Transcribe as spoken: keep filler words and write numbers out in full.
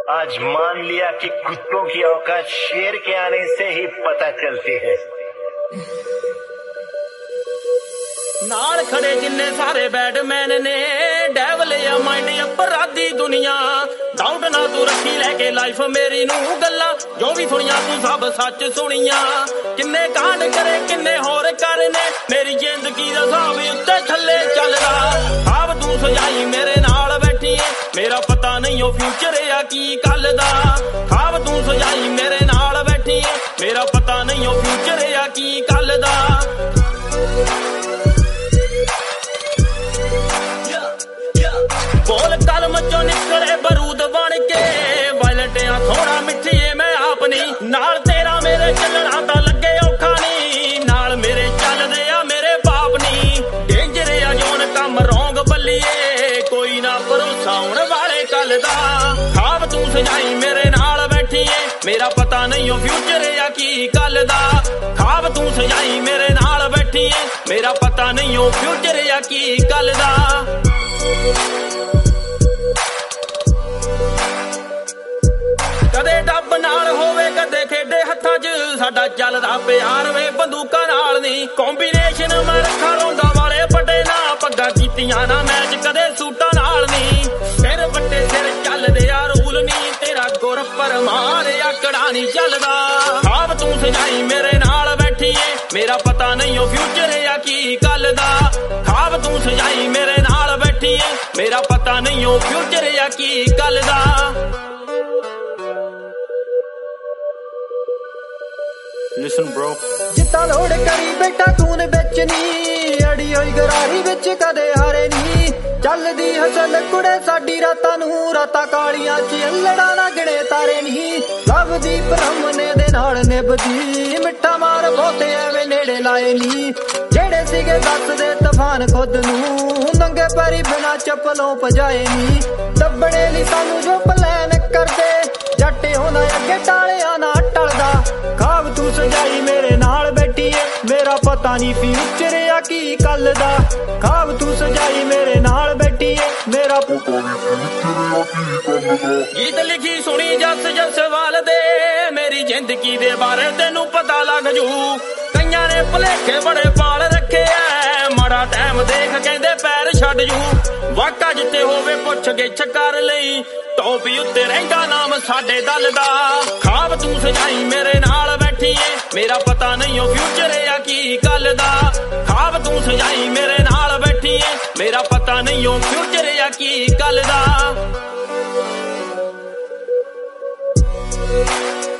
आज मान लिया कि कुत्तों की औकात शेर के आने से ही पता चलती है। नाल खड़े जिन्ने सारे बैडमैन ने डेवल या माइंड अपराधी दुनिया डाउट ना तू रखी लैके लाइफ मेरी नू गल्ला जो भी सुनिया तू सब सच सुनिया किन्ने कांड करे किन्ने होर करने मेरी जिंदगी दा साब उत्ते थल्ले चलदा खाब तू सजाई मेरे नाल बैठी है मेरा पता नहीं ओ फ्यूचर या की कल दा खाब तू सजाई मेरे नाल बैठी है मेरा पता नहीं ओ फ्यूचर या की कल दा बोल कलम चो निकले बरूद बन के वायलटिया थोड़ा मिठिए मैं आपनी नाल तेरा मेरे चलना ता लगे औखा नी नाल मेरे चल दे आ मेरे बाप नी डेंजर आ जोन कम रोंग बल्लिए कोई ना भरोसा होने वाले कल दा खाब तू सजाई मेरे नाल बैठी है मेरा पता नहीं हो फ्यूचर या की कल दा खाब तू सजाई मेरे नाल बैठी है मेरा पता नहीं हो फ्यूचर या की कल दा कदे डब नाल होवे कदे खेडे हत्थां च साडा चलदा प्यार वे बंदूकां नाल नी कॉम्बीनेशन मैं रखा लौंदा वाले पटे ना पग्गा कीतियां ना मैच कदे सूटां नाल नी सिर बट्टे सिर चलदे आ रूल नी तेरा गुर परमार आकड़ा नी चलदा खाब तू सजाई मेरे नाल बैठी है मेरा पता नहीं ओ फ्यूचर या की कल दा खाब तू सजाई मेरे नाल बैठी है मेरा पता नहीं ओ फ्यूचर या की कल दा Listen bro जिता लोड़ करी बेटा खून बेचनी अड़ी होई गरारी विच कदे हारे नी चलदी हसल कुड़े साडी रातां नू रातां कालियां च अल्लड़ा ना गिणे तारे नी लभदी ब्रह्मने दे नाल निभदी मिठा मार बहुते एवें नेड़े लाए नी जेड़े सीगे दस दे तूफान खुद नू नंगे पैरी बिना चप्पलों भजाए नी दबणे लई सानू जो प्लान करदे जट्टे होंदा अगे टालिया ना टलदा खाब तू सजाई मेरे नाल बैठी है मेरा पता नहीं फ्यूचर या की कल दा खाब तू सजाई मेरे नाल बैठी है मेरा पता नहीं गीत लिखी सुनी जस जस वाल दे मेरी जिंदगी दे बारे तेनू पता लग जू कईयां ने भुलेखे बड़े पाल रखे ऐ माड़ा टाइम देख कहंदे पैर छड्ड जू वाका जिते होवे पुछ गिछ कर लई टोपी उत्ते रहिंदा नाम साडे दल दा खाब तू सजाई मेरे नाल बैठी है मेरा पता नहीं ओ फ्यूचर या की कल दा खाब तू सजाई मेरे नाल बैठी है मेरा पता नहीं ओ फ्यूचर या की कल दा